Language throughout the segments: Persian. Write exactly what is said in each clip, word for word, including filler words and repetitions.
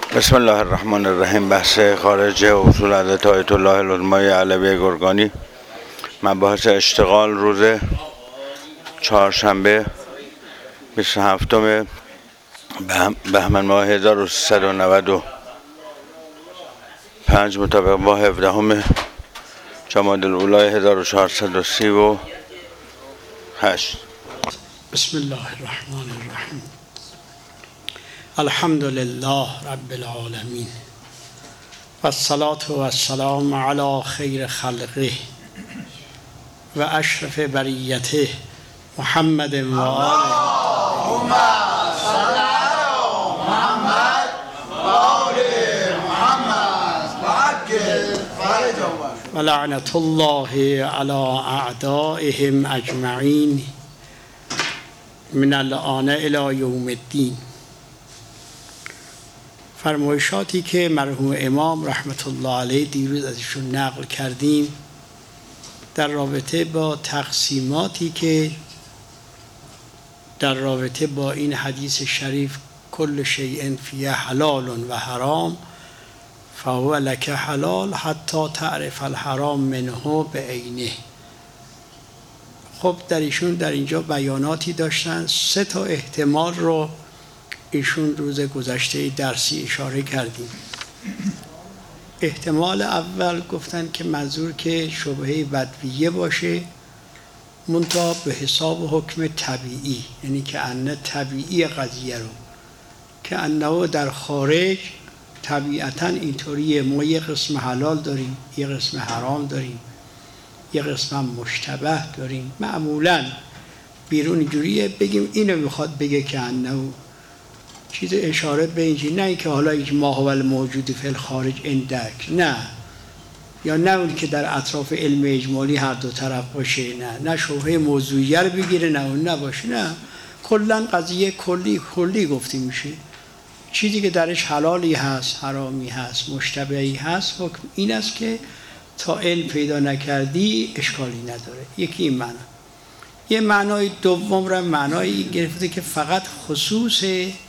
بسم الله الرحمن الرحیم. بحث خارج اصول حضرت آیت الله العظمای علوی گرگانی، مباحث اشتغال، روز چهارشنبه بیست و هفتم بهمن ماه هزار و سیصد و نود و پنج مطابق با هفدهم جمادی الاولی هزار و چهارصد و سی و هشت. بسم الله الرحمن الرحیم. الحمد لله رب العالمین و الصلاة و السلام علی خیر خلقه و اشرف بریته محمد و آله. اللهم صل علی محمد و آل محمد و عجل فرجهم و لعنت الله علی اعدائهم اجمعین من الآن الی یوم الدین. فرمایشاتی که مرحوم امام رحمت الله علیه دیروز ازشون نقل کردیم در رابطه با تقسیماتی که در رابطه با این حدیث شریف کل شیء فیه حلال و حرام فهو لک حلال حتی تعرف الحرام منه بعینه. خب در ایشون در اینجا بیاناتی داشتن. سه تا احتمال رو ایشون روز گذشته درسی اشاره کردیم. احتمال اول گفتن که منظور که شبهه بدویه باشه منتها به حساب حکم طبیعی، یعنی که انه طبیعی قضیه رو که انه در خارج طبیعتا اینطوریه. ما یه قسم حلال داریم، یه قسم حرام داریم، یه قسم هم مشتبه داریم. معمولا بیرون اینجوریه بگیم اینو میخواد بگه که انه چیز اشاره به اینجی، نه اینکه حالا یک ما هو الموجود فی الخارج اندک، نه، یا نه اون که در اطراف علم اجمالی هر دو طرف باشه، نه نه شبهه موضوعیه رو بگیره، نه اون نباشه، نه کلا قضیه کلی کلی گفته میشه. چیزی که درش حلالی هست، حرامی هست، مشتبهی هست، حکم این است که تا علم پیدا نکردی اشکالی نداره. یکی این معنا. یه معنای دوم را معنایی گرفته که فقط خصوص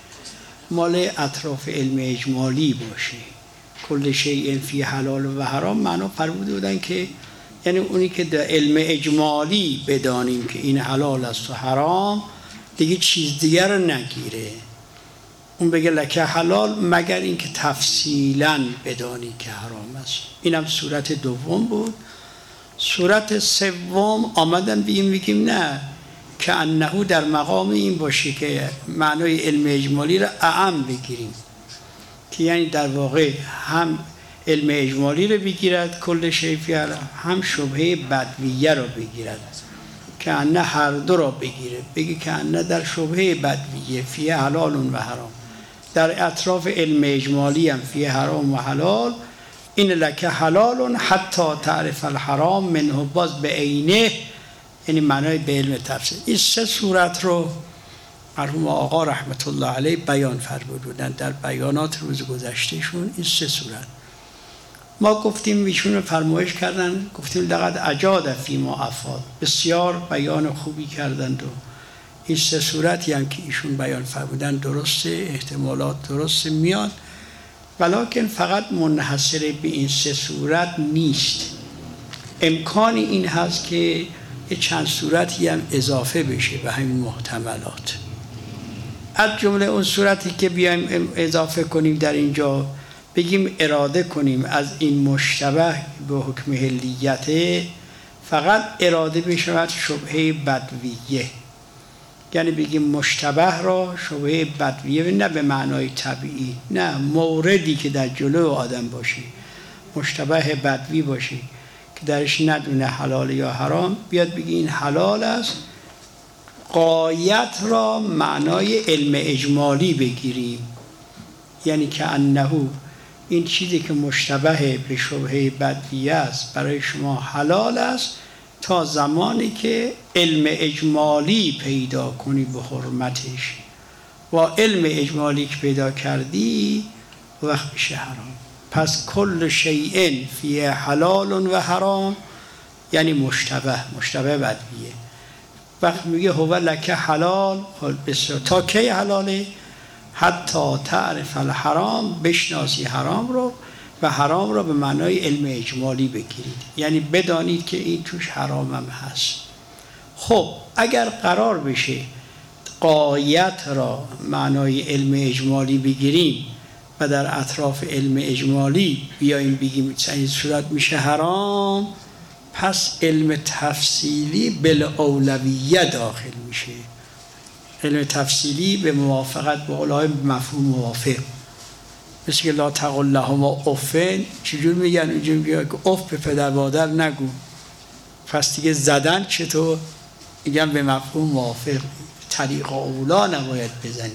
مال اطراف علم اجمالی باشه. کل شیء فی حلال و حرام معنا فرموده بودن که یعنی اونی که در علم اجمالی بدانیم که این حلال است و حرام، دیگه چیز دیگر رو نگیره. اون بگه لکه حلال مگر اینکه تفصیلاً بدانی که حرام است. اینم صورت دوم بود. صورت سوم آمدن بگیم میگیم نه، که انه در مقام این باشه که معنای علم اجمالی را اعم بگیریم، که یعنی در واقع هم علم اجمالی را بگیرد کل شیء فی حلال، هم شبهه بدویه را بگیرد، که انه هر دو را بگیره. بگی که انه در شبهه بدویه فی حلال و حرام، در اطراف علم اجمالی هم فی حرام و حلال، این لک حلال حتی تعرف الحرام منه باز به عینه، یعنی معنای به علم تفسیر. این سه صورت رو مرحوم آقا رحمت الله علیه بیان فرمودند در بیانات روز گذشتهشون. این سه صورت ما گفتیم ایشون فرمایش کردن، گفتیم لقد اجاد فیما افاد، بسیار بیان خوبی کردند و این سه صورتی هم که ایشون بیان فرمودن درسته، احتمالات درست میاد، ولکن فقط منحصر به این سه صورت نیست. امکان این هست که یه چند صورتی هم اضافه بشه به همین محتملات. از جمله اون صورتی که بیایم اضافه کنیم در اینجا، بگیم اراده کنیم از این مشتبه به حکم حلیت فقط اراده بشود شبهه بدویه، یعنی بگیم مشتبه را شبهه بدویه، نه به معنای طبیعی، نه موردی که در جلو آدم باشه مشتبه بدوی باشه که درش ندونه حلال یا حرام، بیاد بگی این حلال است، غایت را معنای علم اجمالی بگیریم، یعنی که انه این چیزی که مشتبه به شبهه بدویه است برای شما حلال است تا زمانی که علم اجمالی پیدا کنی به حرمتش، و علم اجمالی که پیدا کردی وقت بشه حرام. پس کل شیء فیه حلال و حرام یعنی مشتبه مشتبه بدویه. وقت میگه هو لک حلال، بسیار تا کی حلاله؟ حتی تعرف الحرام، بشناسی حرام رو و حرام رو به معنای علم اجمالی بگیرید، یعنی بدانید که این توش حرام هم هست. خب اگر قرار بشه غایت را معنای علم اجمالی بگیریم و در اطراف علم اجمالی بیاییم بگیم این صورت میشه حرام، پس علم تفصیلی بالاولویه داخل میشه. علم تفصیلی به موافقت با علمای مفهوم موافق، مثل که لا تقل لهما افن، چجور میگن؟ اینجور میگن که اف به پدر مادر نگو. پس دیگه زدن چطور؟ میگن به مفهوم موافق، طریق اولا نباید بزنی،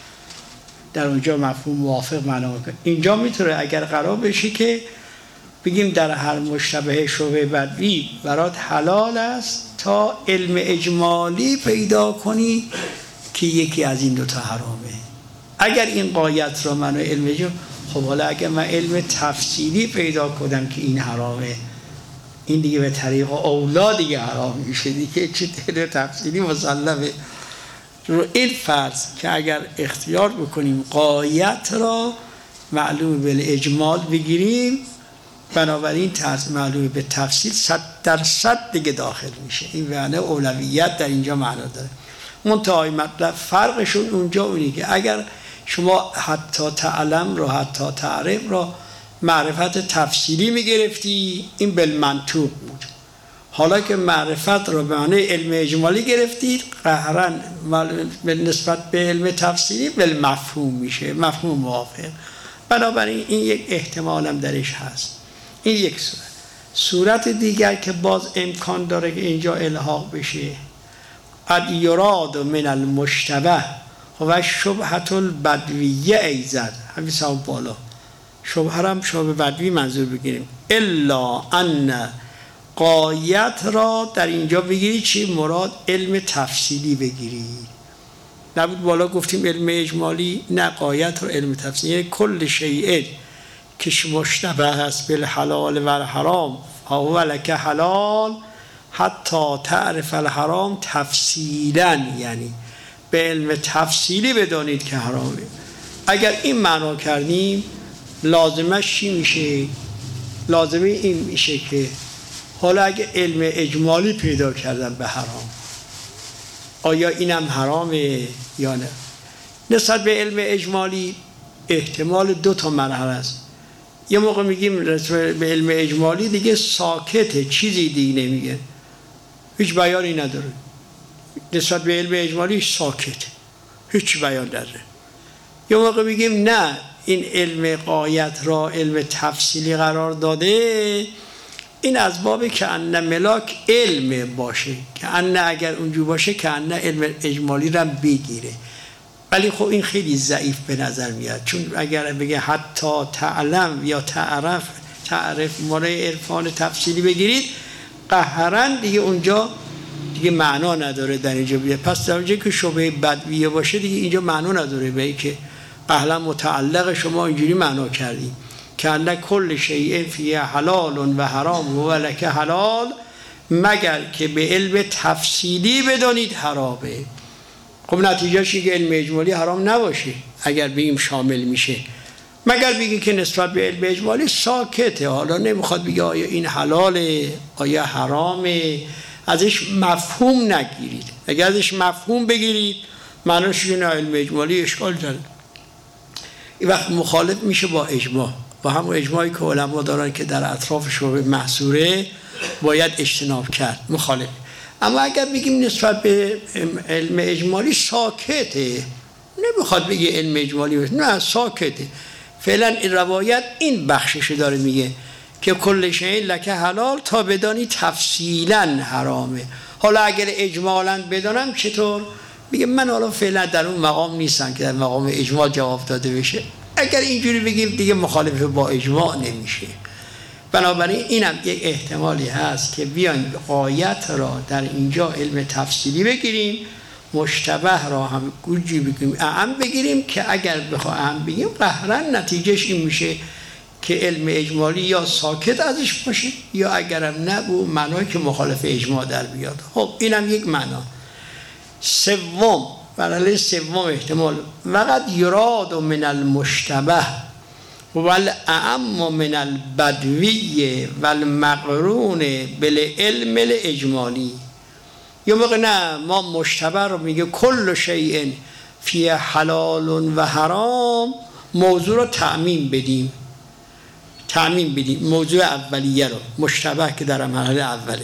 در اونجا مفهوم موافق معنا میکنه. اینجا میتونه اگر قرار بشه که بگیم در هر مشتبه شبهه بدوی برات حلال است تا علم اجمالی پیدا کنی که یکی از این دوتا حرامه. اگر این غایت را منو علم اجمالی، خب حالا اگر من علم تفصیلی پیدا کنم که این حرامه، این دیگه به طریق اولا دیگه حرام میشه دیگه، چه علم تفصیلی مسلمه. رو این فرض که اگر اختیار بکنیم غایت را معلوم به اجمال بگیریم، بنابراین طرز معلوم به تفصیل صد درصد دیگه داخل میشه. این معنی اولویت در اینجا معنا داره. منتهای مطلب فرقشون اونجا اونی که اگر شما حتی تعلم را حتی تعرف را معرفت تفصیلی میگرفتی، این بالمنطوق بود. حالا که معرفت را به معنی علم اجمالی گرفتید، قهرا به نسبت به علم تفصیلی بالمفهوم میشه، مفهوم موافق. بنابراین این یک احتمال هم درش هست. این یک صورت. صورت دیگر که باز امکان داره که اینجا الحاق بشه، قد یراد من المشتبه و شبهة البدویه ایزد، همین سواب بالا شبهه هم شبه بدوی منظور بگیریم، الا ان غایت را در اینجا بگیرید چی؟ مراد علم تفصیلی بگیرید. نبود بالا گفتیم علم اجمالی؟ نه، غایت را علم تفصیلی، یعنی کل شیء که مشتبه هست بالحلال و الحرام فهو لک حلال حتی تعرف الحرام تفصیلا، یعنی به علم تفصیلی بدانید که حرامه. اگر این معنا کردیم لازمش چی میشه؟ لازمه این میشه که حالا اگه علم اجمالی پیدا کردن به حرام، آیا اینم حرامه یا نه؟ نسبت به علم اجمالی احتمال دو تا مرحله است. یه موقع میگیم به علم اجمالی دیگه ساکته، چیزی دیگه نمیگه، هیچ بیانی نداره. نسبت به علم اجمالی ساکت، هیچ بیان نداره. یه موقع میگیم نه، این علم غایت را علم تفصیلی قرار داده، این از باب که ان ملاک علم باشه، که ان اگر اونجور باشه که ان علم اجمالی را بگیره. ولی خب این خیلی ضعیف به نظر میاد، چون اگر بگه حتی تعلم یا تعرف تعرف مورای عرفان تفصیلی بگیرید، قهرن دیگه اونجا دیگه معنا نداره در اینجا بیاد. پس در اونجا که شبهه بدویه باشه دیگه اینجا معنا نداره، به این که قهلا متعلق شما اینجوری معنا کردیم که ان کل شیء فیه حلال و حرام و لک حلال، مگر که به علم تفصیلی بدانید حرامه. خب نتیجهش که علم اجمالی حرام نباشه اگر بگیم شامل میشه، مگر بگیم که نسبت به علم اجمالی ساکته، حالا نمیخواد بگه آیا این حلاله آیا حرامه، ازش مفهوم نگیرید. اگر ازش مفهوم بگیرید معناش اینه علم اجمالی اشکال داره، این وقت مخالف میشه با اجماع، با همون اجماعی که علما دارن که در اطراف شبهه محصوره باید اجتناب کرد، مخالف. اما اگر بگیم نسبت به علم اجمالی ساکته، نمیخواد بگه علم اجمالی باشه، نه ساکته، فعلا این روایت این بخشش داره میگه که کل شیء لک حلال تا بدانی تفصیلا حرامه. حالا اگر اجمالا بدانم چطور؟ میگه من حالا فعلا در اون مقام نیستم که در مقام اجماع جواب داده بشه. اگر اینجوری بگیم دیگه مخالف با اجماع نمیشه. بنابراین اینم یک احتمالی هست که بیایم غایت را در اینجا علم تفصیلی بگیریم، مشتبه را هم گوجی بگیریم، اعم بگیریم، که اگر بخواه اعم بگیم قهرن نتیجهش این میشه که علم اجمالی یا ساکت ازش باشه یا اگرم نبو معنایی که مخالف اجماع در بیاد. خب اینم یک معنا. سوم مرحله سوم احتمال وقد یراد من المشتبه والاعم من البدوی والمقرون بالعلم الاجمالی. یه موقع نه ما مشتبه رو میگه کل شیء فی حلال و حرام، موضوع رو تعمیم بدیم تعمیم بدیم موضوع اولیه رو مشتبه که در مرحله اوله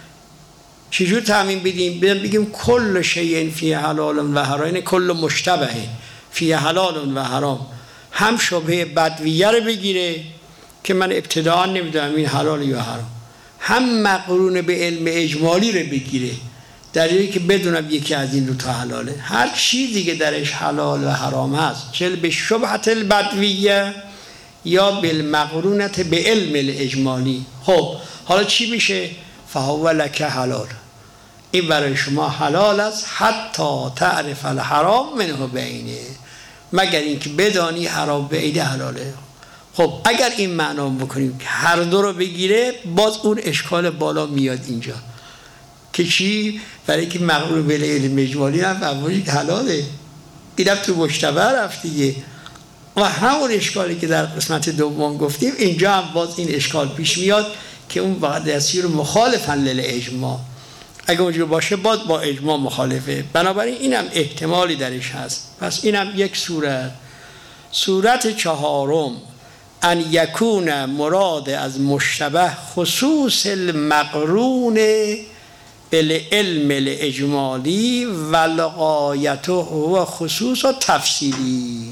چجور تعمیم بدیم؟ بگیم کل شیء فی حلال و حرام، یعنی کل مشتبه فی حلال و حرام، هم شبهه بدویه رو بگیره که من ابتداء نمیدونم این حلال یا حرام، هم مقرون به علم اجمالی رو بگیره در اینکه که بدونم یکی از این دو تا حلاله. هر چیزی که درش حلال و حرام هست، چه به شبهت البدویه یا بالمقرونت به علم الاجمالی. خب حالا چی میشه؟ فهو لک حلال، این برای شما حلال است، حتی تعرف الحرام منه بینه، مگر اینکه بدانی حرام بعید حلاله. خب اگر این معنا بکنیم که هر دو رو بگیره، باز اون اشکال بالا میاد اینجا که چی؟ برای که مقرون به علم اجمالی هم فهمونی که حلاله، اینم تو مشتبه رفت دیگه. و همون اشکالی که در قسمت دوم گفتیم اینجا هم باز این اشکال پیش میاد که اون وقت یسیر مخالفا للاجماع، اگه اونجور باشه باز با اجماع مخالفه، بنابراین اینم احتمالی درش هست. پس اینم یک صورت. صورت چهارم ان یکون مراد از مشتبه خصوص المقرون بالعلم الاجمالی و غایته هو خصوص و تفصیلی.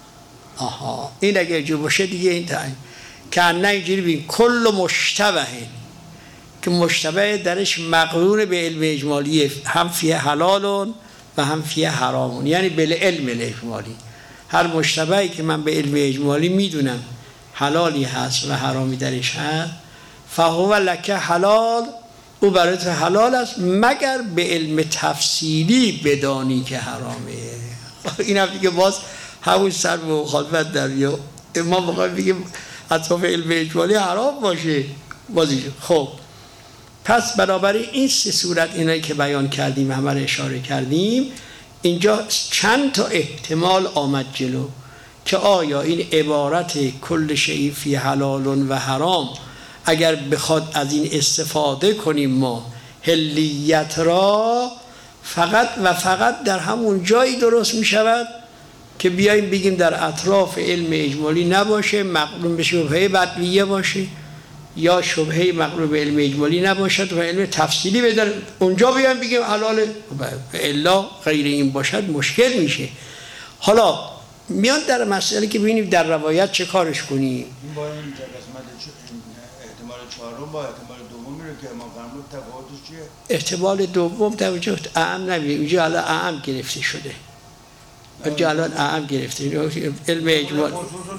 آها این اگه اینجور باشه دیگه این تعیین که نه اینجوری بگیم کل مشتبه که مشتبه درش مقرون به علم اجمالی، هم فیه حلالون و هم فیه حرامون، یعنی به علم الاجمالی. هر مشتبهی که من به علم اجمالی میدونم حلالی هست و حرامی درش هست، فهو لک حلال، او برای تو حلال است مگر به علم تفصیلی بدانی که حرامه. این هم دیگه باز همون سر به مخالفت در یا ما بخوایم بگیم اطراف علم اجمالی حرام باشه بازی. خب پس بنابراین این سه صورت اینایی که بیان کردیم همه رو اشاره کردیم، اینجا چند تا احتمال آمد جلو که آیا این عبارت کل شیء فی حلال و حرام اگر بخواد از این استفاده کنیم ما حلیت را فقط و فقط در همون جایی درست می شود که بیاییم بگیم در اطراف علم اجمالی نباشه، مقرون به شبهه بدویه باشه، یا شبهه مقرون به علم اجمالی نباشد و علم تفصیلی بدن اونجا بیاییم بگیم حلاله، الا غیر این باشد مشکل میشه. حالا میان در مسئله که ببینیم در روایت چه کارش کنیم. این با این قسمت احتمال چهارم با احتمال دومی رو که ما فرمود تفاوتش چیه؟ احتمال دوم توجه اعم نبید، اینجا الان اعم گرفته شده، اینجا الان اعم گرفته علم اجمالی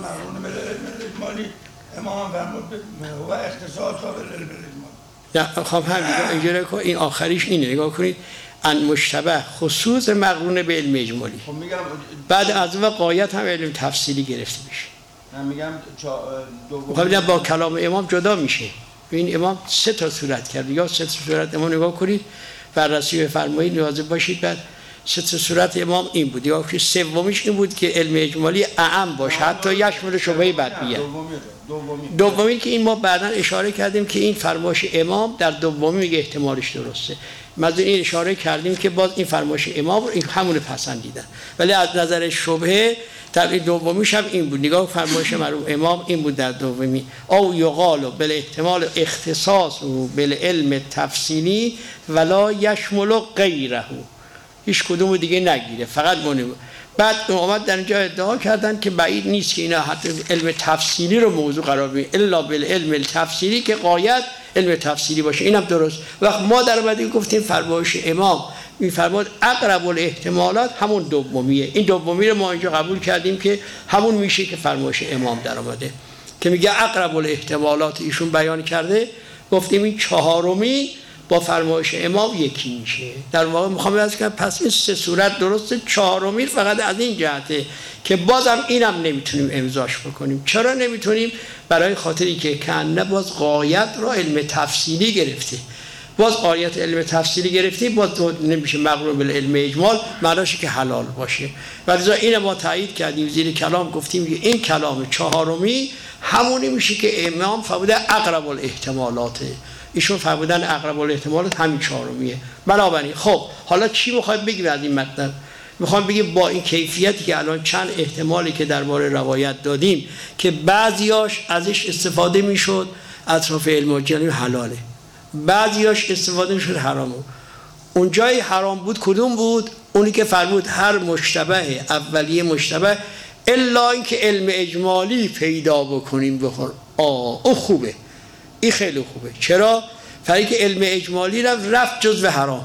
امام فرمود و اختصاص قابل علم الاجمالی. نه خب هم اینجا نگاه کن، این آخریش اینه، نگاه کنید ان مشتبه خصوص مقرون به علم اجمالی. خب میگم بعد از اون قایت هم علم تفصیلی گرفته میشه. من میگم دوم خب با کلام امام جدا میشه. این امام سه تا صورت کرد، یا سه تا صورت امام نگاه کنید بررسی بفرمایید لازم باشید. بعد سه تا صورت امام این بود، یا که سومیش این بود که علم اجمالی اعم باشه حتی یشمل شبهه بدویه. دومی دومی که این ما بعداً اشاره کردیم که این فرمایش امام در دومی میگه احتمالش درسته. ما این اشاره کردیم که باز این فرمایش امام رو این همون پسندیدن، ولی از نظر شبهه در این دومیش هم این بود. نگاه فرمایش مرحوم امام این بود در دومی او یقال بل احتمال اختصاص و بل علم تفصیلی ولا یشمل غیره، هیچ کدوم دیگه نگیره فقط مونی. بعد اومد در اینجا ادعا کردن که بعید نیست که اینا حتی علم تفصیلی رو موضوع قرار بدن الا بالعلم التفصیلی که غایت علم تفصیلی باشه. اینم درست. وقت ما در اومدیم گفتیم فرمایش امام میفرماد اقرب الاحتمالات همون دومیه، این دومی رو ما اینجا قبول کردیم که همون میشه که فرمایش امام در اومده که میگه اقرب الاحتمالات ایشون بیان کرده. گفتیم این چهارمی با فرمایش امام یکی میشه. در واقع میخوام بگم که پس این سه صورت درسته، چهارمی فقط از این جهته که بازم اینم نمیتونیم امضاش بکنیم. چرا نمیتونیم؟ برای خاطری که کنه باز غایت را علم تفصیلی گرفته باز آیت علم تفصیلی گرفتیم، باز نمیشه مقرون به علم اجمال، معناشه که حلال باشه. و لذا این ما تایید کردیم زیر کلام، گفتیم این کلام چهارمی همونی میشه که امام فرمودن اقرب الاحتمالاته، ایشون فرمودن اقرب الاحتمالات همین چهارمیه. بنابراین خب حالا چی میخوایم بگیم از این مطلب؟ میخوام بگیم با این کیفیتی که الان چند احتمالی که درباره روایت دادیم که بعضیاش ازش استفاده میشد اطراف علم اجمالی حلاله، بعضیاش استفاده میشد حرامه. اون جای حرام بود کدوم بود؟ اونی که فرمود هر مشتبه اولیه مشتبه الا اینکه علم اجمالی پیدا بکنیم بخور. آه او خوبه، این خیلی خوبه. چرا؟ فرقی که علم اجمالی رفت رفت جزو حرام،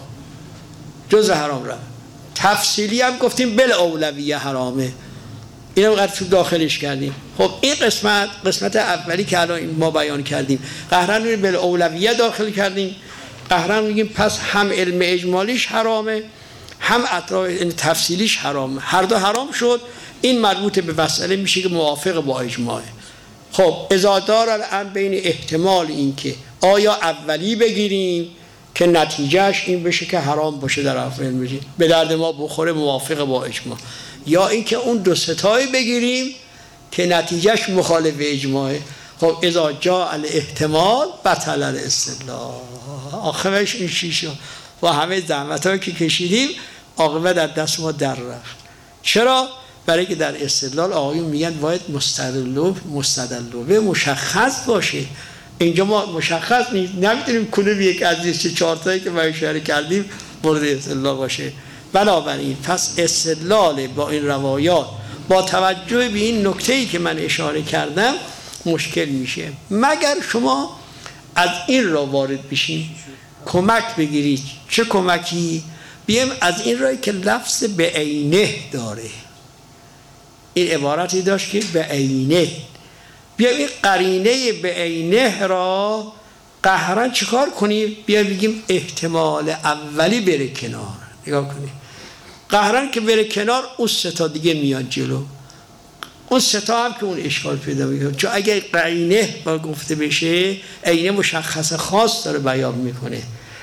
جزو حرام رفت. تفصیلی هم گفتیم بل اولویه حرامه، اینو قرار داخلش کردیم. خب این قسمت قسمت اولی که الان ما بیان کردیم قهرن بل اولویه داخل کردیم. قهرن میگیم پس هم علم اجمالیش حرامه هم اطراف تفصیلیش حرامه، هر دو حرام شد. این مربوط به مسئله میشه که موافق با اجماعه. خب ازادار الان بین احتمال این که آیا اولی بگیریم که نتیجهش این بشه که حرام باشه در افعال میگیم به درد ما بخوره موافق با اجماع، یا اینکه اون دو ستایی بگیریم که نتیجهش مخالف اجماعه. خب اذا جاء الاحتمال بطل الاستدلال. آخرش این چی شد؟ و همه زحمتایی که کشیدیم عاقبت از دست ما در رفت. چرا؟ برای که در استدلال آقایون میگن باید مستدل مستدل مشخص باشه. اینجا ما مشخص نیست، نمیتونیم کدوم یک از این چهار تایی که ما اشاره کردیم مورد استدلال باشه. بنابراین پس استدلال با این روایات با توجه به این نکته‌ای که من اشاره کردم مشکل میشه، مگر شما از این را وارد بشین کمک بگیرید. چه کمکی؟ بیم از این رایی که لفظ به عینه داره، این عبارتی داشت که به عینه، بیا این قرینه به عینه را قهرن چیکار کنیم؟ بیا بگیم احتمال اولی بره کنار. نگاه کنید قهرن که بره کنار اون سه تا دیگه میاد جلو، اون سه تا هم که اون اشکال پیدا میکنه. چون اگه قرینه با گفته بشه عینه مشخص خاص داره بیان میکنه.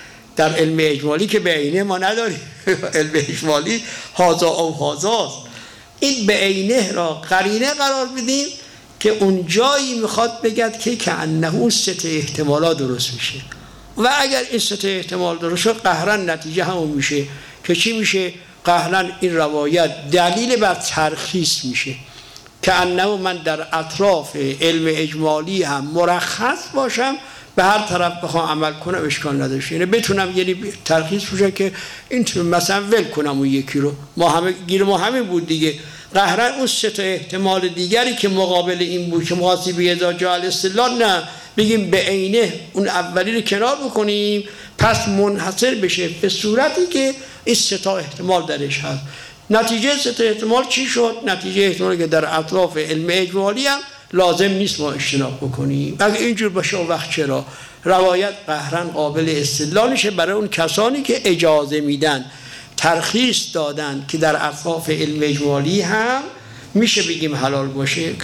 در علم اجمالی که به عینه ما نداریم علم اجمالی هازا او هازاست. این به عینه را قرینه قرار بدیم که اون جایی میخواد بگد که که انه اون سه احتمالات درست میشه. و اگر این سه احتمال درست شد قهرن نتیجه همون میشه که چی میشه؟ قهرن این روایت دلیل بر ترخیص میشه که انه من در اطراف علم اجمالی هم مرخص باشم، به هر طرف بخوام عمل کنم اشکال نداشته، یعنی بتونم یعنی ترخیص بشه که این مثلا ول کنم اون یکی رو. ما همه گیر ما همین بود دیگه. قهرن اون سه تا احتمال دیگری که مقابل این بود که مواظب به اذا جاء الاستدلال، نه بگیم به عینه اون اولی رو کنار بکنیم پس منحصر بشه به صورتی که این سه تا احتمال درش هست. نتیجه سه تا احتمال چی شد؟ نتیجه احتمالی که در اطراف علم اجمالی هم لازم نیست ما اجتناب بکنیم. اگه اینجور باشه اون وقت چرا؟ روایت قهرن قابل استدلالشه برای اون کسانی که اجازه میدن، ترخیص دادن که در اطراف علم اجمالی هم میشه بگیم حلال باشه.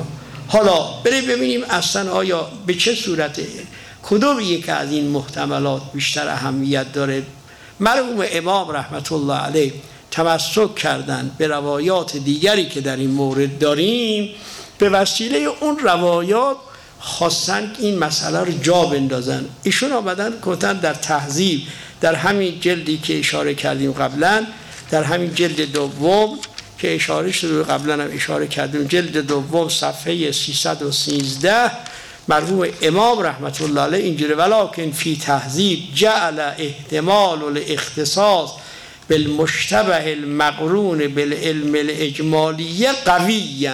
حالا بریم ببینیم اصلا آیا به چه صورته کدوم یک از این محتملات بیشتر اهمیت داره. مرحوم امام رحمت الله علیه تمسک کردن به روایات دیگری که در این مورد داریم، به وسیله اون روایات خواستن این مسئله رو جا بندازن. ایشون آمدن گفتن در تهذیب، در همین جلدی که اشاره کردیم قبلا، در همین جلد دوم که اشاره شده قبلا هم اشاره کردیم، جلد دوم صفحه سیصد و سیزده، مرحوم امام رحمت الله علیه اینجوری ولکن فی تهذیب جعل احتمال الاختصاص بالمشتبه المقرون بالعلم الاجمالی قویاً.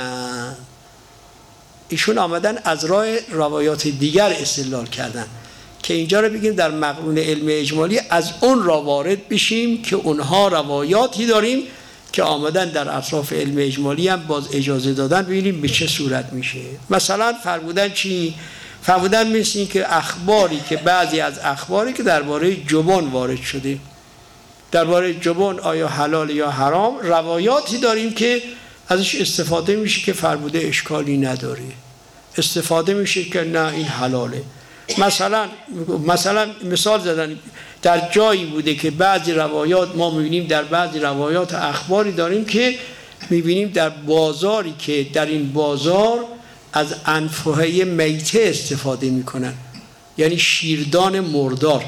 ایشون آمدن از راه روایات دیگر استدلال کردن که اینجا رو بگیم در مقرون علم اجمالی از اون را وارد بشیم که اونها روایاتی داریم که آمدن در اطراف علم اجمالی هم باز اجازه دادن، ببینیم به چه صورت میشه. مثلا فرمودن چی؟ فرمودن مثل این که اخباری که بعضی از اخباری که درباره جبن وارد شده، درباره جبن آیا حلال یا حرام، روایاتی داریم که ازش استفاده میشه که فرموده اشکالی نداره، استفاده میشه که نه این حلاله. مثلا مثلا مثال زدن در جایی بوده که بعضی روایات ما می‌بینیم، در بعضی روایات اخباری داریم که می‌بینیم در بازاری که در این بازار از انفهه میته استفاده میکنن، یعنی شیردان مردار.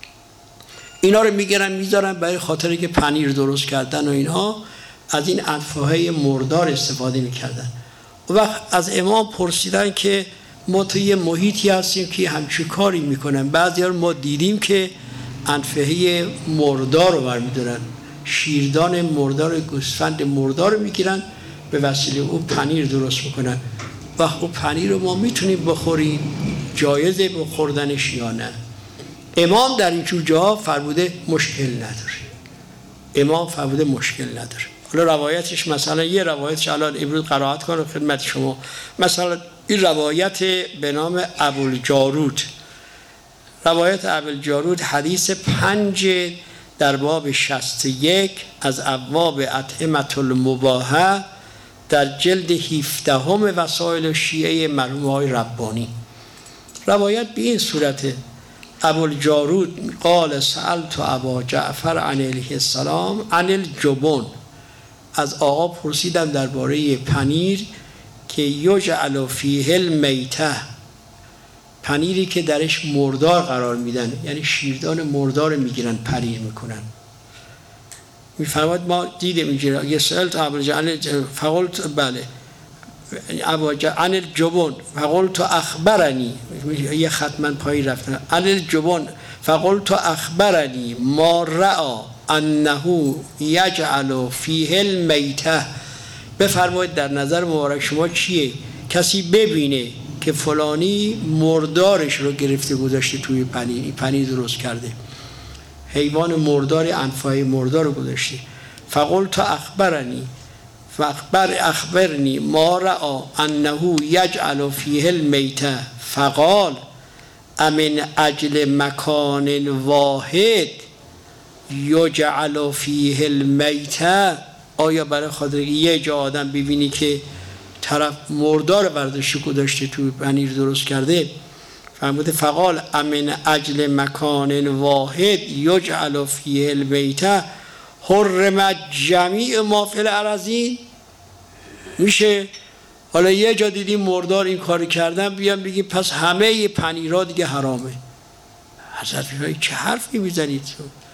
اینا رو میگیرن میذارن برای خاطر که پنیر درست کردن و اینها از این انفهه مردار استفاده میکردن. و وقت از امام پرسیدن که ما تو یه محیطی هستیم که همچین کاری میکنن، بعضی ها ما دیدیم که انفهه مردار رو برمیدارن، شیردان مردار، گوسفند مردار رو میگیرن، به وسیله او پنیر درست میکنن. و او پنیر رو ما میتونیم بخوریم، جایزه بخوردنش یا نه؟ امام در این جاها فرموده مشکل نداره. امام فرموده مشکل نداره. حالا روایتش مثلا یه روایتش الان امروز قرائت کنم خدمت شما. مثلا این روایت به نام ابوالجارود، روایت ابوالجارود حدیث پنج در باب شصت و یک از ابواب اطعمة المباحه در جلد هفدهم وسائل شیعه مرحوم آقای ربانی. روایت به این صورته: ابوالجارود قال سألت ابا جعفر علیه السلام عن الجبن، از آقا پرسیدم درباره پنیر که یجعل فیه المیته، پنیری که درش مردار قرار میدن، یعنی شیردان مردار میگیرن پنیر میکنن. میفرماد ما دیدیم اینجا یه سألت ابوالجارود فقلت بله عن الجبن فقلت اخبرنی، یه ختما پایی رفتن عن الجبن فقلت اخبرنی ما رأى انه یجعل فیه المیته. بفرمایید در نظر مبارک شما چیه کسی ببینه که فلانی مردارش رو گرفته گذاشته توی پنیر، این پنیر درست کرده، حیوان مردار انفای مردار رو گذاشته. فقلت اخبرنی فاخبر اخبرنی ما رأى انه یجعل فیه المیته فقال امن اجل مکان واحد یجعل فیه المیته. آیا برای خاطر یه جا آدم ببینی که طرف مردار برداشته گذاشته توی پنیر درست کرده؟ فرموده فقال امن اجل مکان واحد یجعل فیه المیته حرمت جمیع ما فی الارضین. میشه حالا یه جا دیدیم مردار این کاری کردن بیان بگیم پس همه پنیرها دیگه حرامه؟ حضرت میفرماید چه حرفی میزنید؟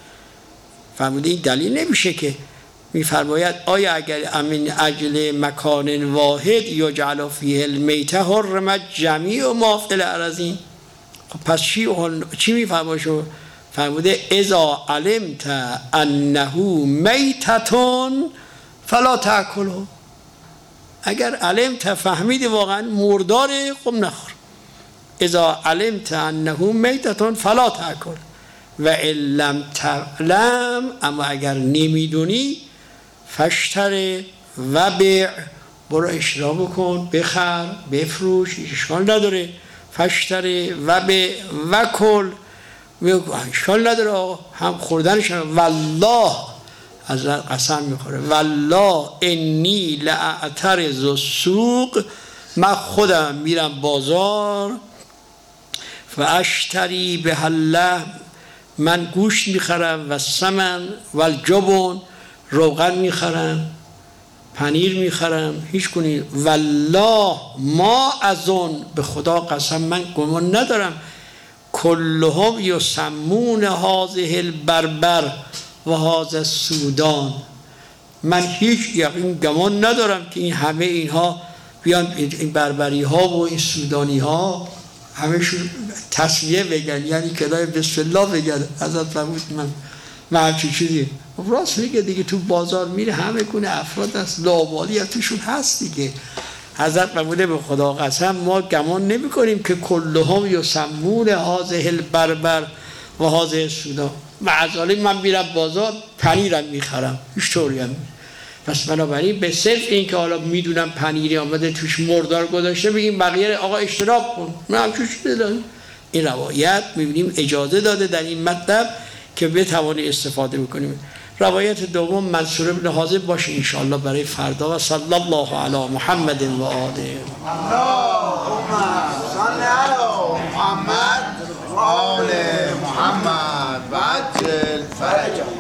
فرموده این دلیل نمیشه که. میفرماید آیا اگر امن اجل مکان واحد یجعل فیه المیته حرمت جمیع ما فی الارضین، خب پس چی چی میفرماید شما؟ فرموده اذا علمت انه میتتون فلا تاکله. اگر علمت فهمید واقعا مرداره خب نخور. اذا علمت انه میتتون فلا تاکل و ان لم تعلم، اما اگر نمیدونی فاشتر و بیع، برو اشترا بکن، بخر بفروش، اشکال نداره. فاشتر و بیع و کل، اشکال نداره، هم خوردنش والله حضرت قسم میخوره والله انی لاعترض السوق، من خودم میرم بازار و اشتری به الله، من گوشت میخرم و سمن و الجبن، روغن میخرم، پنیر میخرم، هیچ کنی والله ما ازون، به خدا قسم من گمان ندارم کلهم یسمون هذه البربر و هذا السودان، من هیچ یقین گمان ندارم که این همه اینها بیان این بربری ها و این سودانی ها همهشون تسمیه بگن، یعنی کلای بسم الله بگن. حضرت فرمود من من همچین چیزی راست میگه دیگه، تو بازار میره همه گونه افراد هست، لاوالی هم توشون هست دیگه. حضرت فرموده به خدا قسم ما گمان نمی کنیم که کلهم یسمون هذه البربر و هذه السودان. معذالی من میرم بازار پنیرم میخرم، هیچ طوری هم. پس بنابراین به صرف این که حالا میدونم پنیری آمده توش مردار گذاشته بگیم بقیه آقا اشتراک کن، من همچون چیزی دارم. این روایت میبینیم اجازه داده در این مطلب که بتوانی استفاده بکنیم. روایت دوم منصور ابن حازم باشه انشاءالله برای فردا. و صلی الله علی محمد و آله. اللهم صل علی محمد آل محمد و عجل فرجهم.